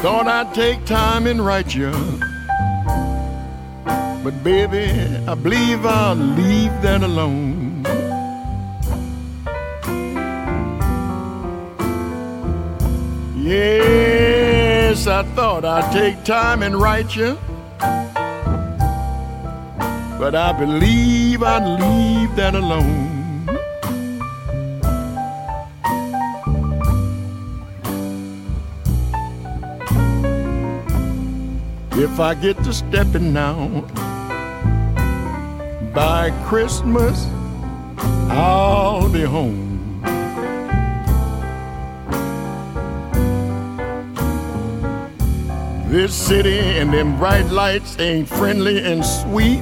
Thought I'd take time and write you, but baby, I believe I'll leave that alone. Yes, I thought I'd take time and write you, but I believe I'd leave that alone. If I get to stepping now, by Christmas I'll be home. This city and them bright lights ain't friendly and sweet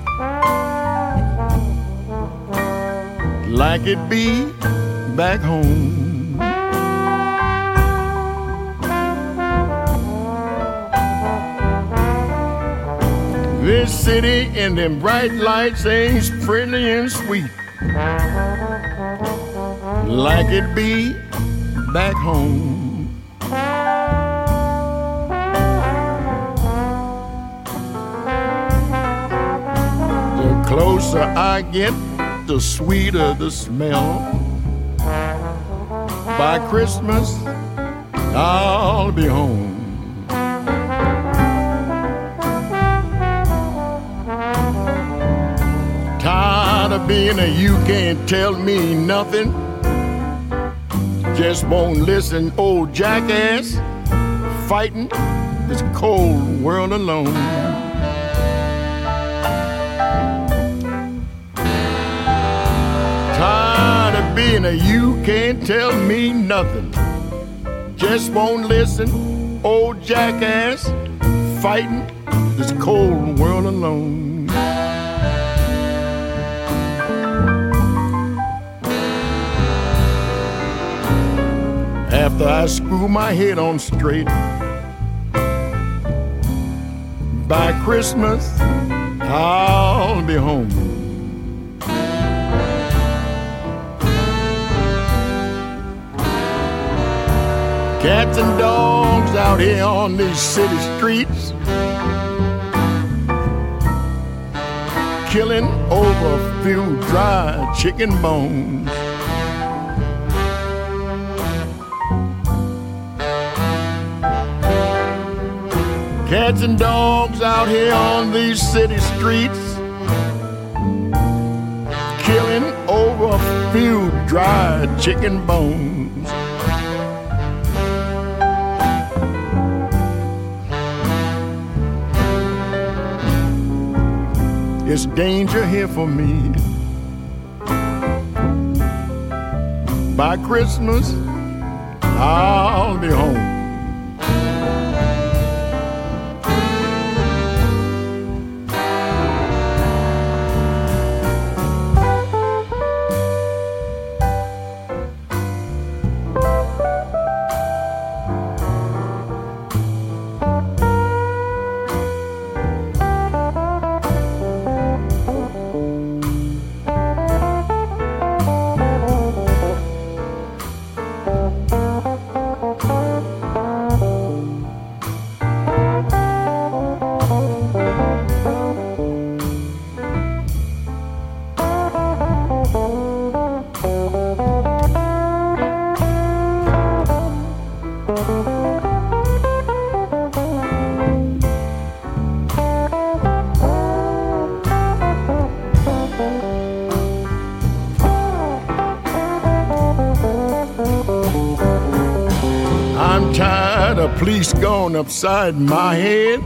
like it be back home. This city and them bright lights ain't friendly and sweet like it be back home. The closer I get, the sweeter the smell. By Christmas, I'll be home. Tired of being a you can't tell me nothing, just won't listen, old jackass, fighting this cold world alone. Tired of being a you can't tell me nothing, just won't listen, old jackass, fighting this cold world alone. After I screw my head on straight, by Christmas I'll be home. Cats and dogs out here on these city streets, killing over a few dry chicken bones. Cats and dogs out here on these city streets, killing over a few dry chicken bones. It's danger here for me. By Christmas, I'll be home. I'm tired of police going upside my head,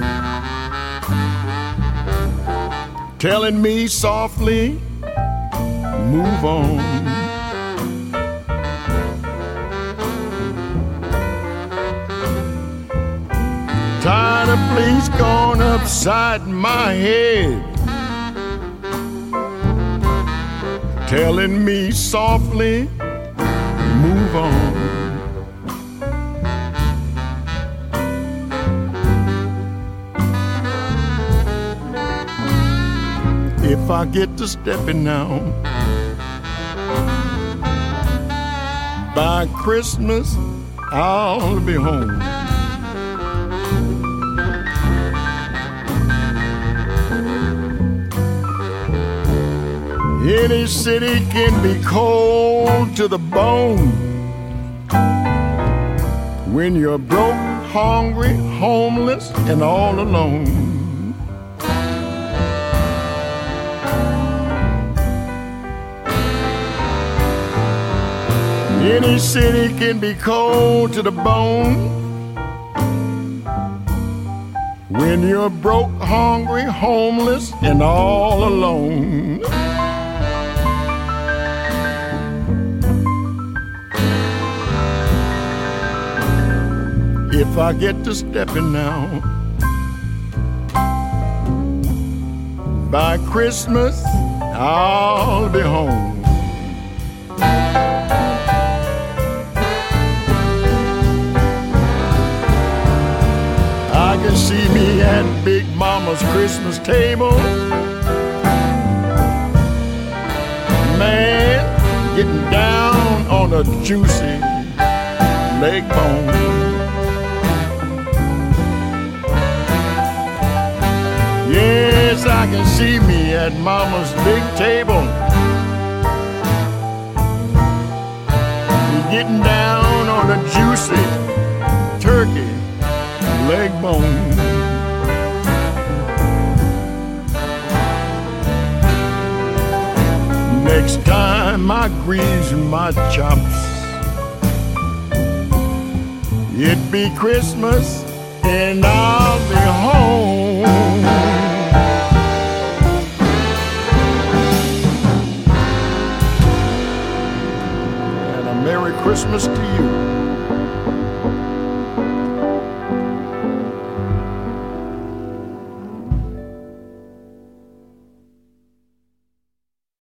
telling me softly, move on. Tired of police going upside my head, telling me softly, move on. If I get to stepping now, by Christmas I'll be home. Any city can be cold to the bone when you're broke, hungry, homeless, and all alone. Any city can be cold to the bone when you're broke, hungry, homeless, and all alone. If I get to stepping now, by Christmas I'll be home. I can see me at Big Mama's Christmas table, man, getting down on a juicy leg bone. Yes, I can see me at Mama's big table, getting down on a juicy turkey leg bone. Next time I grease my chops, it be Christmas and I'll be home. And a Merry Christmas to you.